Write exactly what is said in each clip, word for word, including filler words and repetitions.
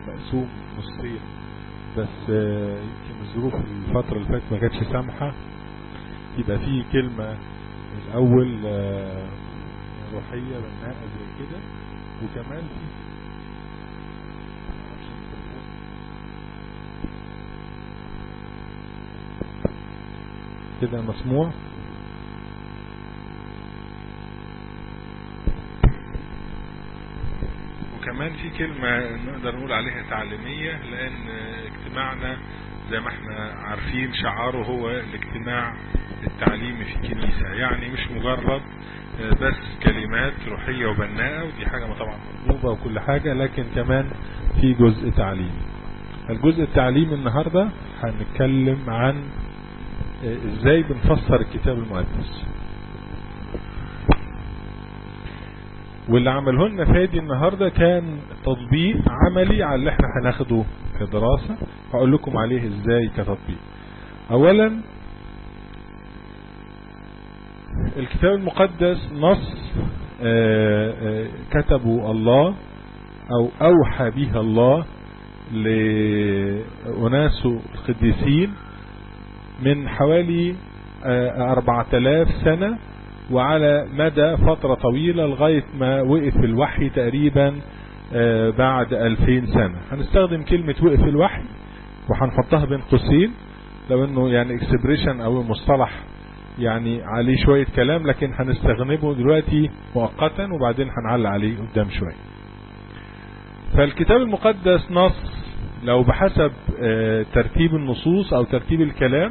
مقسوم نصين، بس يمكن الظروف الفترة اللي فاتت ما كانتش سامحة يبقى فيه كلمة الأول روحية بناءة زي كده، وكمان في كده مسموع. وكمان في كلمة نقدر نقول عليها تعليمية، لأن اجتماعنا زي ما احنا عارفين شعاره هو الاجتماع التعليمي في الكنيسة، يعني مش مجرد بس كلمات روحية وبناءة، ودي حاجة طبعا مطلوبة وكل حاجة، لكن كمان في جزء تعليمي. الجزء التعليمي النهاردة هنتكلم عن ازاي بنفسر الكتاب المقدس، واللي عمله لنا فادي النهاردة كان تطبيق عملي على اللي احنا هناخده في دراسة، هقول لكم عليه ازاي كتطبيق. اولا الكتاب المقدس نص آآ آآ كتبه الله او اوحى به الله لأناسه القديسين من حوالي أربعة آلاف سنة، وعلى مدى فترة طويلة لغاية ما وقف الوحي تقريبا بعد ألفين سنة. هنستخدم كلمة وقف الوحي وهنحطها بين قوسين، لو انه يعني اكسبريشن او مصطلح يعني عليه شوية كلام، لكن هنستخدمه دلوقتي مؤقتا وبعدين هنعلق عليه قدام شوية. فالكتاب المقدس نص لو بحسب ترتيب النصوص او ترتيب الكلام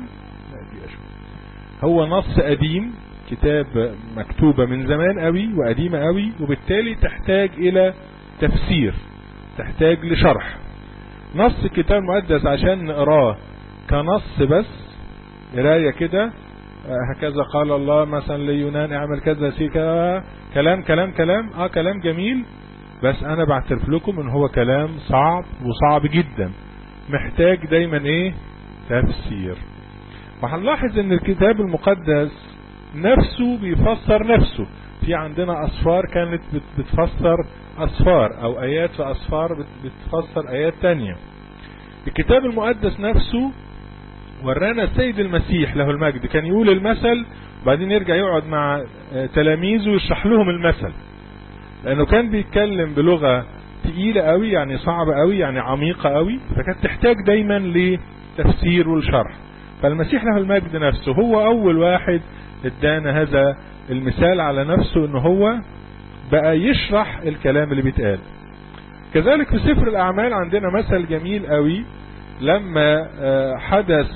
هو نص قديم، كتاب مكتوبة من زمان قوي وقديمة قوي، وبالتالي تحتاج الى تفسير، تحتاج لشرح. نص الكتاب المقدس عشان نقراه كنص بس قرايه كده هكذا قال الله مثلا ليونان اعمل كذا سي كذا، كلام كلام كلام اه كلام جميل، بس انا بعترف لكم ان هو كلام صعب وصعب جدا، محتاج دايما ايه؟ تفسير. وهنلاحظ ان الكتاب المقدس نفسه بيفسر نفسه. في عندنا أصفار كانت بتفسر أصفار، أو آيات في أصفار بتفسر آيات تانية. الكتاب المقدس نفسه ورانا السيد المسيح له المجد كان يقول المثل وبعدين يرجع يقعد مع تلاميذه ويشرح لهم المثل، لأنه كان بيتكلم بلغة تقيلة قوي، يعني صعبة قوي، يعني عميقة قوي، فكانت تحتاج دايما لتفسير والشرح. فالمسيح له المجد نفسه هو أول واحد ادانا هذا المثال على نفسه، انه هو بقى يشرح الكلام اللي بيتقال. كذلك في سفر الأعمال عندنا مثل جميل قوي، لما حدث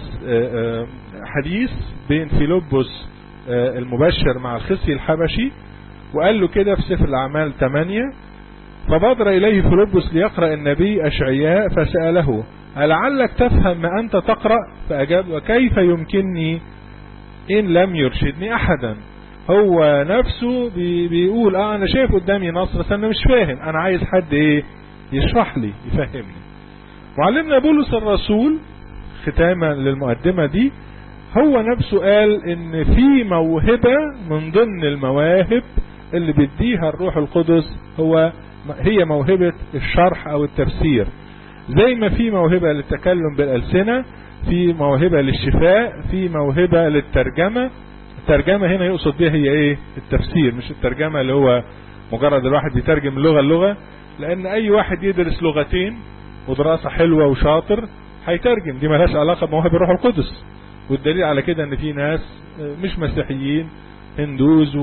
حديث بين فيلبس المبشر مع الخصي الحبشي، وقال له كده في سفر الأعمال ثمانية: فبادر إليه فيلبس ليقرأ النبي أشعياء فسأله ألعلك تفهم ما أنت تقرأ؟ فأجاب: وكيف يمكنني إن لم يرشدني أحدا. هو نفسه بي بيقول اه انا شايف قدامي نص بس انا مش فاهم، انا عايز حد ايه يشرح لي يفهمني. معلمنا بولس الرسول ختاما للمقدمة دي هو نفسه قال ان في موهبة من ضمن المواهب اللي بيديها الروح القدس هو هي موهبة الشرح او التفسير. زي ما في موهبة للتكلم بالألسنة، في موهبة للشفاء، في موهبة للترجمة. الترجمة هنا يقصد بها هي ايه؟ التفسير، مش الترجمة اللي هو مجرد الواحد بيترجم لغة اللغة، لان اي واحد يدرس لغتين ودراسة حلوة وشاطر هيترجم، دي ملهاش علاقة بموهبة الروح القدس. والدليل على كده ان في ناس مش مسيحيين هندوز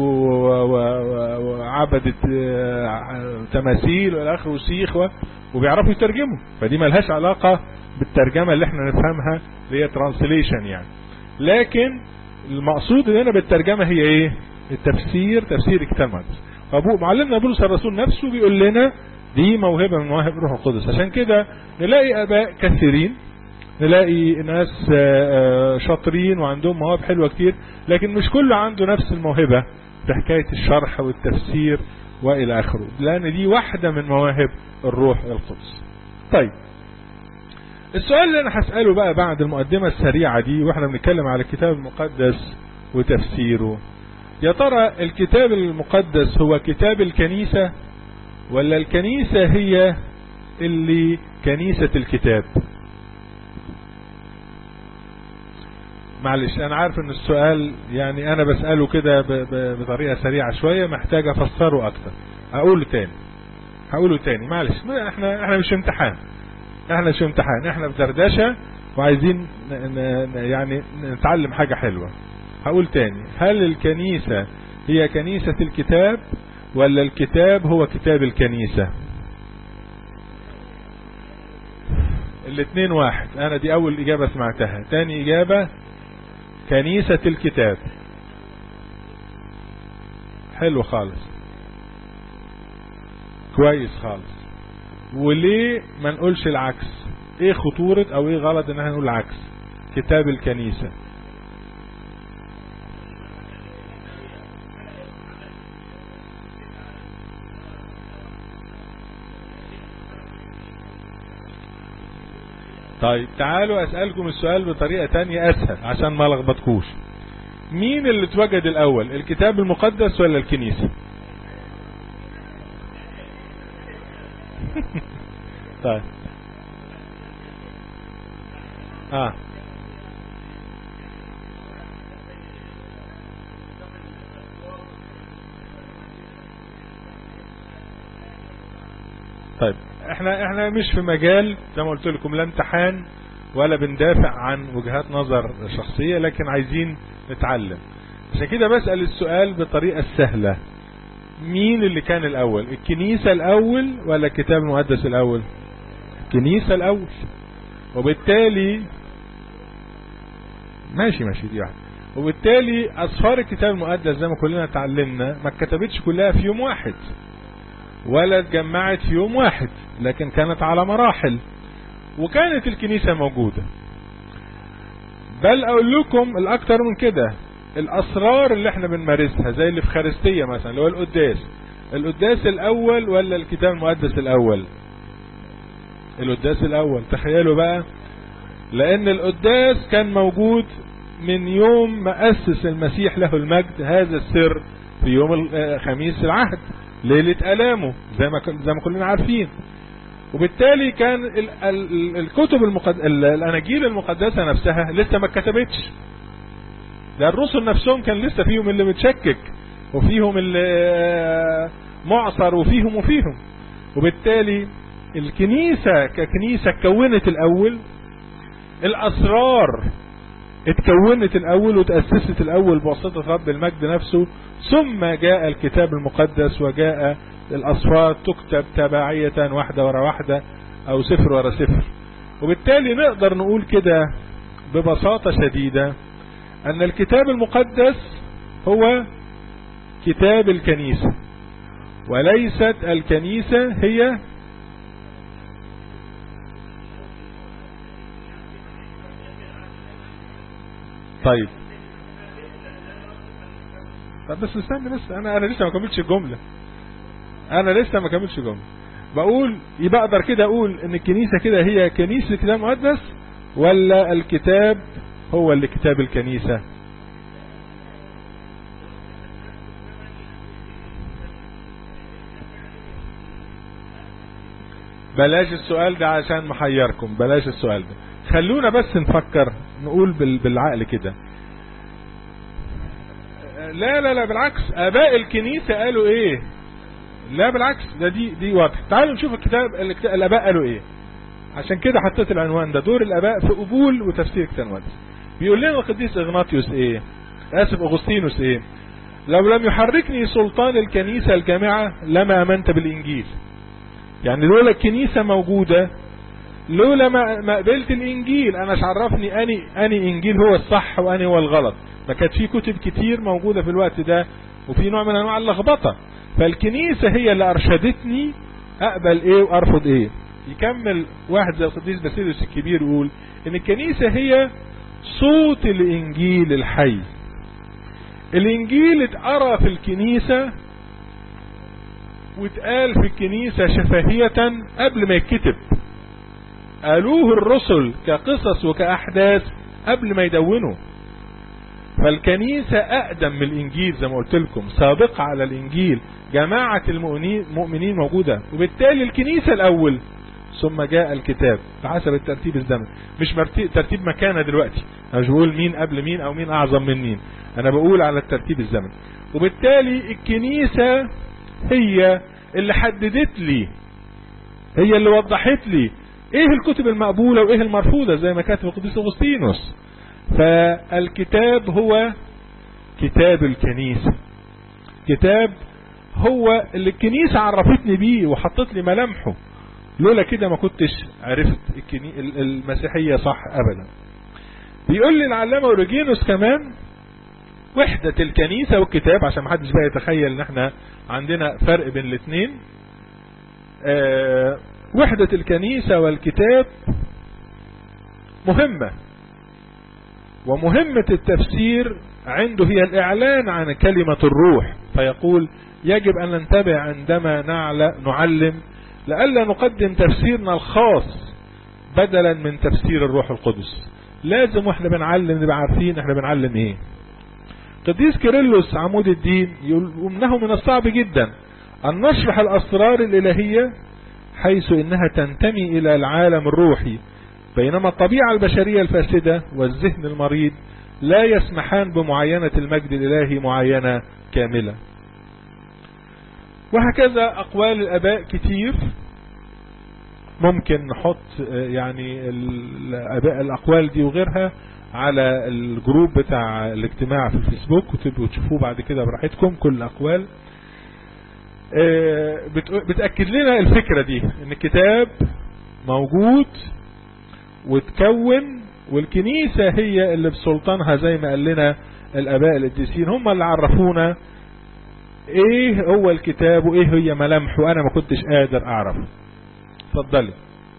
وعبدة تماثيل والاخر وسيخ وبيعرفوا يترجموا، فدي ملهاش علاقة بالترجمة اللي احنا نفهمها اللي هي ترانسليشن يعني. لكن المقصود هنا بالترجمة هي ايه؟ التفسير، تفسير الكتاب المقدس. فابو معلمنا بولس الرسول نفسه بيقول لنا دي موهبة من مواهب الروح القدس. عشان كده نلاقي اباء كثيرين، نلاقي ناس شاطرين وعندهم مواهب حلوة كتير، لكن مش كله عنده نفس الموهبة في حكاية الشرح والتفسير والى اخره، لان دي واحدة من مواهب الروح القدس. طيب السؤال اللي انا هسأله بقى بعد المقدمة السريعة دي واحنا بنتكلم على الكتاب المقدس وتفسيره، يا ترى الكتاب المقدس هو كتاب الكنيسة، ولا الكنيسة هي اللي كنيسة الكتاب؟ معلش انا عارف ان السؤال يعني انا بسأله كده بطريقة سريعة شوية، محتاج افسره اكتر. اقوله تاني هقوله تاني معلش، احنا احنا مش امتحان، احنا مش امتحان، احنا في دردشة وعايزين يعني نتعلم حاجة حلوة. هقول تاني، هل الكنيسة هي كنيسة الكتاب ولا الكتاب هو كتاب الكنيسة؟ الاثنين واحد. انا دي اول اجابة سمعتها. تاني اجابة كنيسة الكتاب. حلو خالص، كويس خالص. وليه ما نقولش العكس؟ ايه خطورة او ايه غلط ان احنا نقول العكس؟ كتاب الكنيسة. طيب تعالوا اسألكم السؤال بطريقة تانية اسهل عشان ما لخبطكوش. مين اللي اتوجد الاول، الكتاب المقدس ولا الكنيسة؟ طيب اه طيب احنا احنا مش في مجال زي ما قلت لكم لا امتحان ولا بندافع عن وجهات نظر شخصية، لكن عايزين نتعلم. عشان كده بسأل السؤال بطريقة سهلة. مين اللي كان الاول، الكنيسة الاول ولا الكتاب المقدس الاول؟ الكنيسة الاول. وبالتالي ماشي ماشي دي واحدة. وبالتالي اسفار الكتاب المقدس زي ما كلنا اتعلمنا ما اتكتبتش كلها في يوم واحد ولا اتجمعت في يوم واحد، لكن كانت على مراحل، وكانت الكنيسة موجودة. بل اقول لكم الاكتر من كده، الاسرار اللي احنا بنمارسها زي الافخارستية مثلا اللي هو القداس، القداس الاول ولا الكتاب المقدس الاول؟ القداس الاول. تخيلوا بقى، لان القداس كان موجود من يوم ما اسس المسيح له المجد هذا السر في يوم خميس العهد، ليلة ألامه زي ما زي ما كلنا عارفين. وبالتالي كان ال ال الكتب المقد... الأناجيل المقدسة نفسها لسه ما اتكتبتش. ده الرسل نفسهم كان لسه فيهم اللي متشكك وفيهم اللي معصر وفيهم وفيهم. وبالتالي الكنيسة ككنيسة اتكونت الأول، الأسرار اتكونت الأول وتأسست الأول بواسطة رب المجد نفسه، ثم جاء الكتاب المقدس وجاء الأسفار تكتب تباعية واحدة ورا واحدة أو سفر ورا سفر. وبالتالي نقدر نقول كده ببساطة شديدة أن الكتاب المقدس هو كتاب الكنيسة، وليست الكنيسة هي طيب طب بس استنى بس، انا انا لسه ما كملتش الجمله انا لسه ما كملتش الجمله بقول يبقى اقدر كده اقول ان الكنيسه كده هي كنيسه الكتاب المقدس ولا الكتاب هو اللي كتاب الكنيسه؟ بلاش السؤال ده عشان محيركم، بلاش السؤال ده، خلونا بس نفكر نقول بالعقل كده. لا لا لا بالعكس، اباء الكنيسة قالوا ايه؟ لا بالعكس، ده دي دي واضح. تعالوا نشوف الكتاب, الكتاب الاباء قالوا ايه. عشان كده حطيت العنوان ده، دور الاباء في قبول وتفسير الكتاب المقدس. بيقول لنا القديس اغناطيوس ايه؟ اسف اغسطينوس ايه؟ لو لم يحركني سلطان الكنيسة الجامعة لما امنت بالانجيل. يعني لولا الكنيسة موجودة، لولا ما, ما قبلت الانجيل، انا عرفني اني اني انجيل هو الصح واني هو الغلط. ما كانت في كتب كتير موجودة في الوقت ده وفي نوع من انواع اللخبطة. فالكنيسة هي اللي ارشدتني اقبل ايه وارفض ايه. يكمل واحد زي القديس باسيليوس الكبير يقول ان الكنيسة هي صوت الانجيل الحي. الانجيل اتقرأ في الكنيسة واتقال في الكنيسة شفهية قبل ما يتكتب. قالوه الرسل كقصص وكأحداث قبل ما يدونوا. فالكنيسة أقدم من الإنجيل زي ما قلت لكم، سابقة على الإنجيل. جماعة المؤمنين موجودة، وبالتالي الكنيسة الأول ثم جاء الكتاب بحسب الترتيب الزمني، مش ترتيب مكانه دلوقتي. انا مش بقول مين قبل مين او مين اعظم من مين، انا بقول على الترتيب الزمني. وبالتالي الكنيسة هي اللي حددت لي، هي اللي وضحت لي ايه الكتب المقبولة وايه المرفوضة زي ما كاتب القديس أغسطينوس. فالكتاب هو كتاب الكنيسة، كتاب هو اللي الكنيسة عرفتني بيه وحطت لي ملامحه، لولا كده ما كنتش عرفت المسيحية صح ابدا. بيقول لي العلامة أوريجينوس كمان وحدة الكنيسة والكتاب، عشان ما حدش بقى يتخيل ان احنا عندنا فرق بين الاثنين. اه وحدة الكنيسة والكتاب مهمة، ومهمة التفسير عنده هي الإعلان عن كلمة الروح، فيقول يجب أن ننتبه عندما نعلم لئلا نقدم تفسيرنا الخاص بدلا من تفسير الروح القدس. لازم واحنا بنعلم نبقى عارفين احنا بنعلم ايه. قديس كيرلس عمود الدين يقول انه من الصعب جدا ان نشرح الاسرار الالهية حيث انها تنتمي الى العالم الروحي، بينما الطبيعة البشرية الفاسدة والذهن المريض لا يسمحان بمعاينة المجد الالهي معاينة كاملة. وهكذا اقوال الاباء كتير، ممكن نحط يعني الاباء الاقوال دي وغيرها على الجروب بتاع الاجتماع في الفيسبوك وتبقوا تشوفوه بعد كده براحتكم كل الاقوال. بتأكد لنا الفكرة دي ان الكتاب موجود وتكون، والكنيسة هي اللي بسلطانها زي ما قال لنا الاباء القديسين، هم اللي عرفونا ايه هو الكتاب وايه هي ملامحه، وانا ما كنتش قادر اعرف. اتفضلي.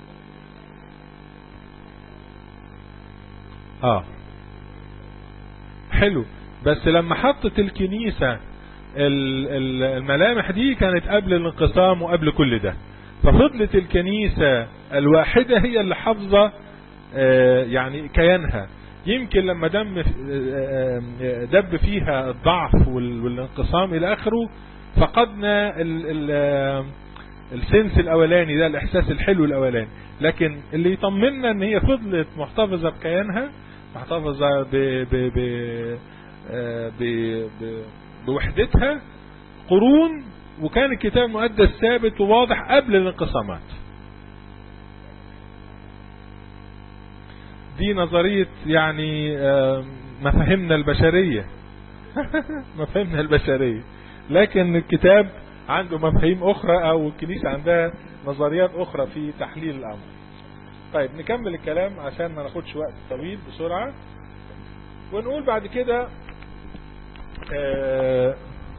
اه حلو، بس لما حطت الكنيسة الملامح دي كانت قبل الانقسام وقبل كل ده، ففضلت الكنيسة الواحدة هي اللي حافظة يعني كيانها. يمكن لما دم دب فيها الضعف والانقسام الى اخره فقدنا السنس الاولاني ده، الاحساس الحلو الاولاني، لكن اللي يطمنا ان هي فضلت محتفظة بكيانها، محتفظة ب ب ب ب ب بوحدتها قرون، وكان الكتاب المقدس ثابت وواضح قبل الانقسامات. دي نظرية يعني مفاهيمنا البشرية مفاهيمنا البشرية، لكن الكتاب عنده مفاهيم اخرى او الكنيسة عندها نظريات اخرى في تحليل الامر. طيب نكمل الكلام عشان ما ناخدش وقت طويل بسرعة، ونقول بعد كده آه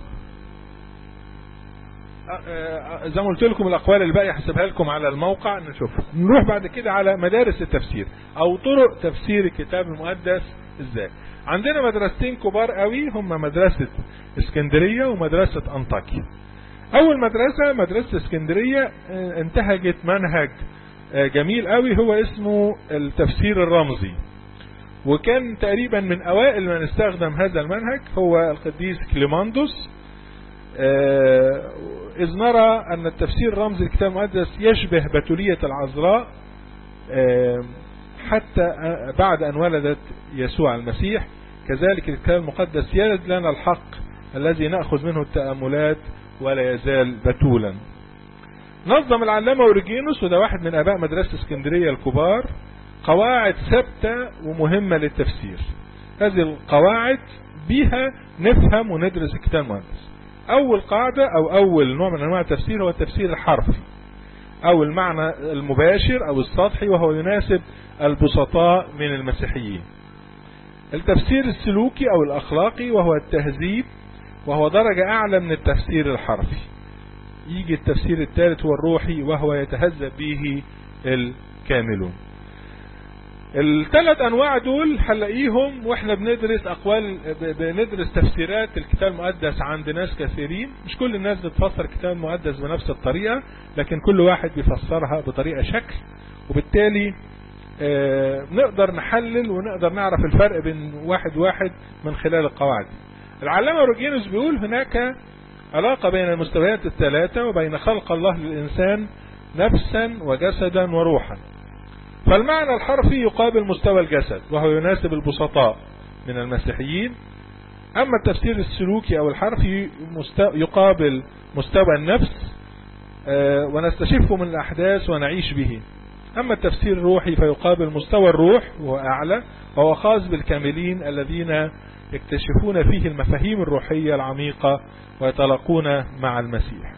آه زي ما قلت لكم الاقوال اللي باقي هحسبها لكم على الموقع نشوفها. نروح بعد كده على مدارس التفسير او طرق تفسير الكتاب المقدس ازاي. عندنا مدرستين كبار قوي، هم مدرسة اسكندرية ومدرسة انطاكيا. اول مدرسة مدرسة اسكندرية انتهجت منهج جميل قوي هو اسمه التفسير الرمزي، وكان تقريبا من اوائل من استخدم هذا المنهج هو القديس كليماندوس، اذ نرى ان التفسير الرمزي للكتاب المقدس يشبه بتولية العذراء حتى بعد ان ولدت يسوع المسيح، كذلك الكتاب المقدس يلد لنا الحق الذي نأخذ منه التأملات ولا يزال بتولا. نظم العلامة أوريجينوس، وده واحد من اباء مدرسة اسكندرية الكبار، قواعد ثابتة ومهمة للتفسير. هذه القواعد بها نفهم وندرس الكتاب المقدس. اول قاعدة او اول نوع من انواع التفسير هو التفسير الحرفي او المعنى المباشر او السطحي، وهو يناسب البسطاء من المسيحيين. التفسير السلوكي او الاخلاقي وهو التهذيب، وهو درجة اعلى من التفسير الحرفي. يجي التفسير الثالث هو الروحي، وهو يتهذب به الكاملون. الثلاث انواع دول هنلاقيهم واحنا بندرس اقوال بندرس تفسيرات الكتاب المقدس عند ناس كثيرين. مش كل الناس بتفسر الكتاب المقدس بنفس الطريقة، لكن كل واحد بيفسرها بطريقة شكل، وبالتالي آه نقدر نحلل ونقدر نعرف الفرق بين واحد واحد من خلال القواعد. العلامة أوريجينوس بيقول هناك علاقة بين المستويات الثلاثة وبين خلق الله للإنسان نفسا وجسدا وروحا. فالمعنى الحرفي يقابل مستوى الجسد وهو يناسب البسطاء من المسيحيين، أما التفسير السلوكي أو الحرفي يقابل مستوى النفس ونستشفه من الأحداث ونعيش به. أما التفسير الروحي فيقابل مستوى الروح وهو أعلى، وهو خاص بالكاملين الذين يكتشفون فيه المفاهيم الروحية العميقة ويتلاقون مع المسيح.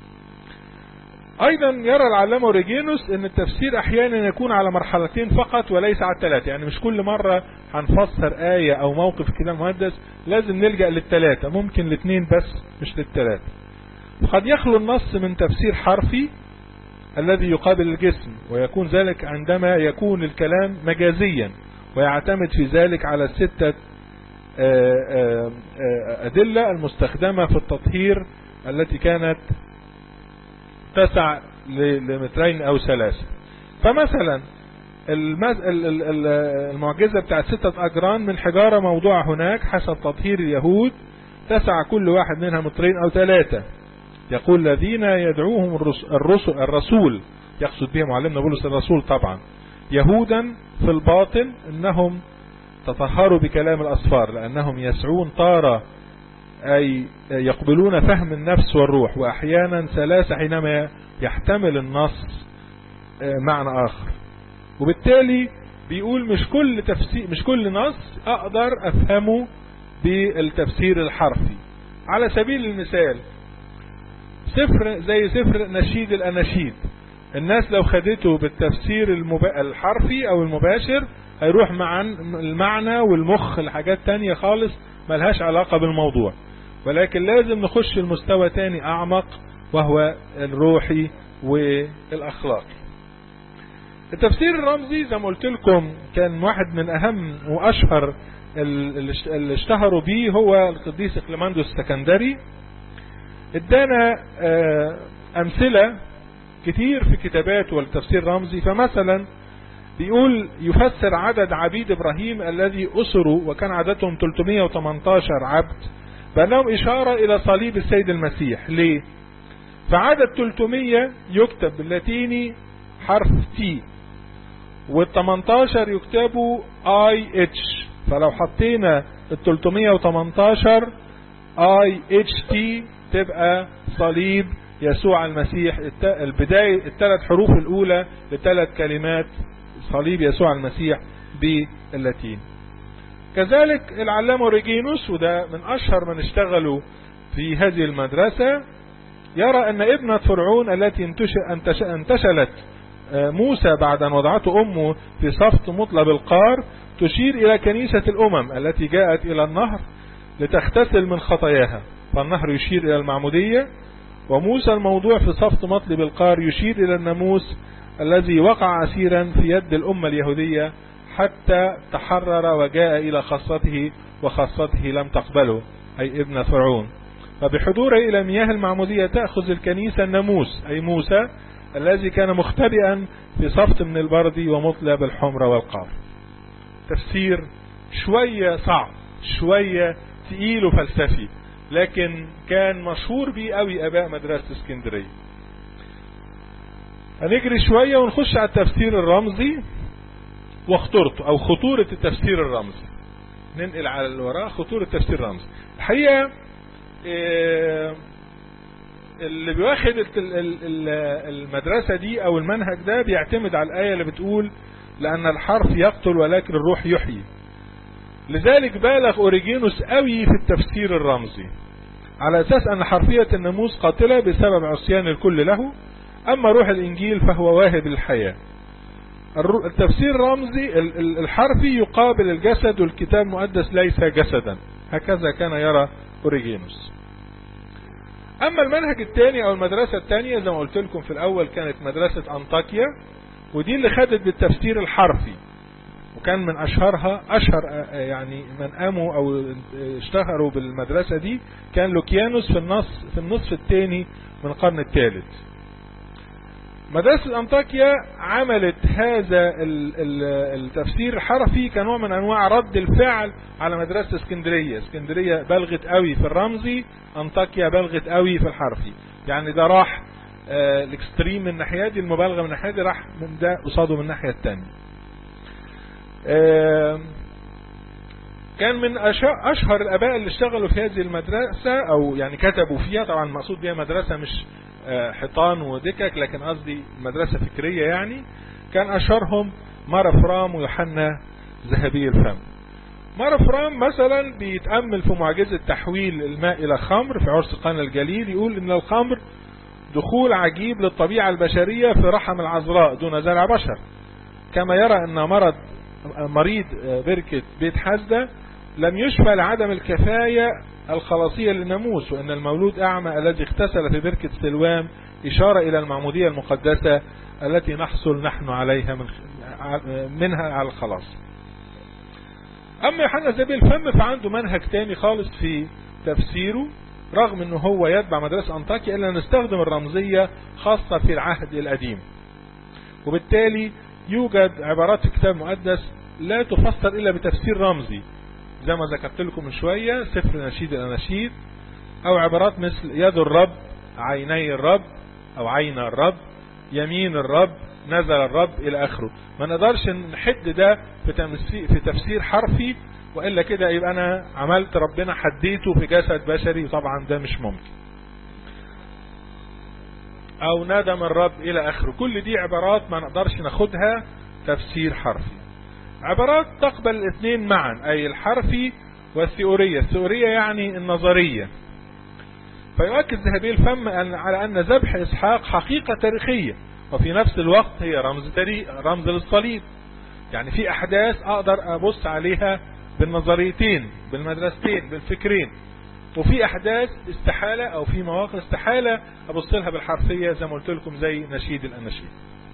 أيضا يرى العلامة أوريجينوس أن التفسير أحيانا يكون على مرحلتين فقط وليس على الثلاثة، يعني مش كل مرة هنفسر آية أو موقف كده المقدس لازم نلجأ للثلاثة، ممكن الاثنين بس مش للثلاثة. قد يخلو النص من تفسير حرفي الذي يقابل الجسم، ويكون ذلك عندما يكون الكلام مجازيا ويعتمد في ذلك على الستة أدلة المستخدمة في التطهير التي كانت تسع لمترين أو ثلاثة. فمثلا المعجزة بتاعت ستة أجران من حجارة موضوعة هناك حسب تطهير اليهود تسع كل واحد منها مترين أو ثلاثة. يقول الذين يدعوهم الرسل الرسول، يقصد بهم معلمنا بولس الرسول طبعا، يهودا في الباطن انهم تطهروا بكلام الأصفار لأنهم يسعون طارة، أي يقبلون فهم النفس والروح، وأحيانا ثلاثة حينما يحتمل النص معنى آخر. وبالتالي بيقول مش كل تفسير مش كل نص أقدر أفهمه بالتفسير الحرفي. على سبيل المثال سفر زي سفر نشيد الأناشيد، الناس لو خدته بالتفسير الحرفي أو المباشر هيروح مع المعنى والمخ لحاجات تانية خالص ملهاش علاقة بالموضوع، ولكن لازم نخش المستوى تاني أعمق وهو الروحي والأخلاقي. التفسير الرمزي زي ما قلت لكم كان واحد من أهم وأشهر اللي اشتهروا به هو القديس إقليماندوس السكندري. ادانا أمثلة كتير في كتاباته والتفسير الرمزي. فمثلا بيقول يفسر عدد عبيد إبراهيم الذي أسروا وكان عددهم ثلاثمائة وثمانية عشر عبد بأنهم إشارة إلى صليب السيد المسيح. ليه؟ فعدد ثلاثمائة يكتب باللاتيني حرف تي، وال18 يكتبوا اي اتش، فلو حطينا ال318 اي اتش تي تبقى صليب يسوع المسيح، البداية الثلاث حروف الأولى لثلاث كلمات صليب يسوع المسيح باللاتين. كذلك العلامة أوريجينوس، وده من أشهر من اشتغلوا في هذه المدرسة، يرى أن ابنة فرعون التي انتشلت موسى بعد أن وضعته أمه في صفت مطلب القار تشير إلى كنيسة الأمم التي جاءت إلى النهر لتغتسل من خطاياها، فالنهر يشير إلى المعمودية، وموسى الموضوع في صفت مطلب القار يشير إلى الناموس الذي وقع أسيرا في يد الأمة اليهودية حتى تحرر وجاء إلى خاصته وخاصته لم تقبله، أي ابن فرعون. فبحضوره إلى مياه المعمودية تأخذ الكنيسة الناموس، أي موسى الذي كان مختبئا في صفت من البرد ومطلب الحمر والقار. تفسير شوية صعب، شوية تقيل وفلسفي، لكن كان مشهور بيه قوي أباء مدرسة اسكندرية. هنجري شوية ونخش على التفسير الرمزي وخطورته أو خطورة التفسير الرمزي. ننقل على الوراء خطورة التفسير الرمزي. الحقيقة اللي بيواخد المدرسة دي أو المنهج ده بيعتمد على الآية اللي بتقول لأن الحرف يقتل ولكن الروح يحيي. لذلك بالغ أوريجينوس قوي في التفسير الرمزي على أساس أن حرفية الناموس قاتلة بسبب عصيان الكل له، أما روح الإنجيل فهو واهب الحياة. التفسير الرمزي الحرفي يقابل الجسد، والكتاب المقدس ليس جسدا، هكذا كان يرى أوريجينوس. أما المنهج الثاني أو المدرسة الثانية زي ما قلت لكم في الأول كانت مدرسة أنطاكيا، ودي اللي خدت بالتفسير الحرفي، وكان من أشهرها أشهر يعني من قاموا أو اشتهروا بالمدرسة دي كان لوكيانوس في النص في النصف الثاني من القرن الثالث. مدرسة أنطاكيا عملت هذا التفسير الحرفي كنوع من أنواع رد الفعل على مدرسة اسكندرية. اسكندرية بلغت قوي في الرمزي، أنطاكيا بلغت قوي في الحرفي، يعني ده راح آه الاكستريم من الناحية دي، المبالغة من الناحية دي، راح من ده قصاده من الناحية التانية. آه كان من اشهر الاباء اللي اشتغلوا في هذه المدرسة او يعني كتبوا فيها، طبعا المقصود بها مدرسة مش آه حيطان ودكك، لكن قصدي مدرسة فكرية يعني. كان اشهرهم مار افرام ويوحنا ذهبي الفم. مار افرام مثلا بيتأمل في معجزة تحويل الماء الى خمر في عرس قانا الجليل، يقول ان الخمر دخول عجيب للطبيعة البشرية في رحم العذراء دون زرع بشر، كما يرى ان مرض مريض بركة بيت حسدة لم يشفى لعدم الكفاية الخلاصية للناموس، وان المولود اعمى الذي اغتسل في بركة سلوام اشارة الى المعمودية المقدسة التي نحصل نحن عليها من منها على الخلاص. اما يوحنا ذهبي الفم فعنده منهج تاني خالص في تفسيره، رغم انه هو يتبع مدرسة انطاكيا الا نستخدم الرمزية خاصة في العهد القديم، وبالتالي يوجد عبارات في الكتاب المقدس لا تفسر الا بتفسير رمزي، زي ما ذكرت لكم من شوية سفر نشيد الاناشيد، او عبارات مثل يد الرب، عيني الرب او عين الرب، يمين الرب، نزل الرب الى اخره. ما نقدرش نحد ده في في تفسير حرفي، والا كده يبقى انا عملت ربنا حديته في جسد بشري، طبعا ده مش ممكن. او ندم الرب الى اخره، كل دي عبارات ما نقدرش ناخدها تفسير حرفي. عبارات تقبل الاثنين معا، اي الحرفي والثيورية. الثيورية يعني النظرية. فيؤكد ذهبي الفم على ان ذبح اسحاق حقيقة تاريخية، وفي نفس الوقت هي رمز تاريخ، رمز للصليب. يعني في احداث اقدر ابص عليها بالنظريتين، بالمدرستين، بالفكرين، وفي احداث استحالة او في مواقف استحالة ابص لها بالحرفية، زي ما قلت لكم زي نشيد الاناشيد.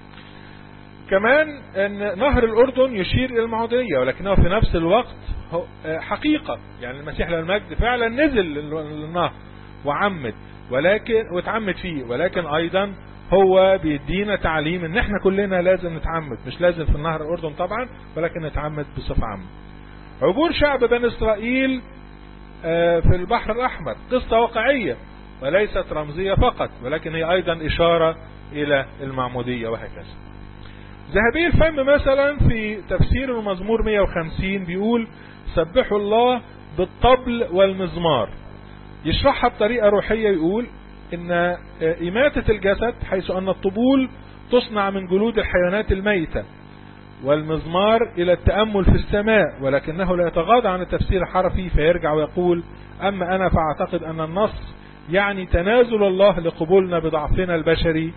كمان ان نهر الاردن يشير الى المعمودية، ولكنه في نفس الوقت حقيقة. يعني المسيح للمجد فعلا نزل للنهر وعمد، ولكن واتعمد فيه، ولكن ايضا هو بيدينا تعليم ان احنا كلنا لازم نتعمد، مش لازم في النهر الاردن طبعا، ولكن نتعمد بصفة عامة. عبور شعب بني اسرائيل في البحر الاحمر قصة واقعية وليست رمزية فقط، ولكن هي ايضا اشارة الى المعمودية وهكذا. ذهبي الفم مثلا في تفسير المزمور مئة وخمسين بيقول سبحوا الله بالطبل والمزمار. يشرحها بطريقة روحية، يقول ان اماتة الجسد حيث ان الطبول تصنع من جلود الحيوانات الميتة، والمزمار الى التأمل في السماء، ولكنه لا يتغاضى عن التفسير الحرفي، فيرجع ويقول اما انا فاعتقد ان النص يعني تنازل الله لقبولنا بضعفنا البشري،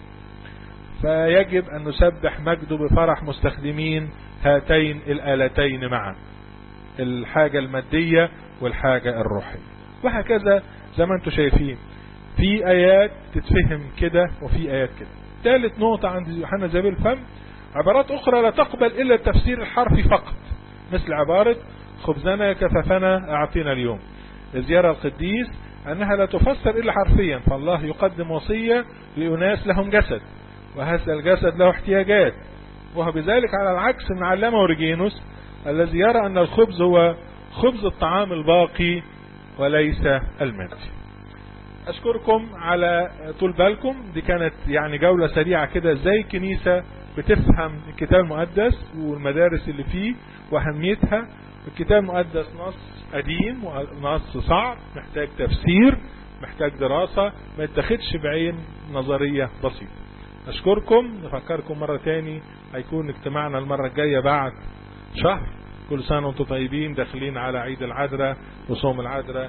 فيجب ان نسبح مجده بفرح مستخدمين هاتين الآلتين معا، الحاجة المادية والحاجة الروحية. وهكذا زي ما انتم شايفين في ايات تتفهم كده وفي ايات كده. ثالث نقطة عند يوحنا ذهبي الفم، عبارات اخرى لا تقبل الا التفسير الحرفي فقط، مثل عبارة خبزنا كفافنا اعطينا اليوم، اذ يرى القديس انها لا تفسر الا حرفيا، فالله يقدم وصية لأناس لهم جسد، وهذا الجسد له احتياجات، وهو بذلك على العكس من علامة أوريجينوس الذي يرى ان الخبز هو خبز الطعام الباقي وليس المادي. اشكركم على طول بالكم، دي كانت يعني جولة سريعة كده ازاي الكنيسة بتفهم الكتاب المقدس والمدارس اللي فيه واهميتها. الكتاب المقدس نص قديم ونص صعب، محتاج تفسير، محتاج دراسة، ما يتخدش بعين نظرية بسيطة. اشكركم، نفكركم مرة تاني هيكون اجتماعنا المرة الجاية بعد شهر. كل سنة وانتم طيبين، داخلين على عيد العذراء وصوم العذراء.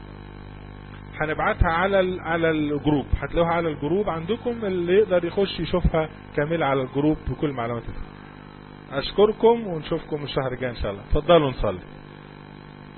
هنبعتها على على الجروب، هتلاقوها على الجروب عندكم، اللي يقدر يخش يشوفها كاملة على الجروب بكل معلوماتها. اشكركم ونشوفكم الشهر الجاي ان شاء الله. اتفضلوا نصلي.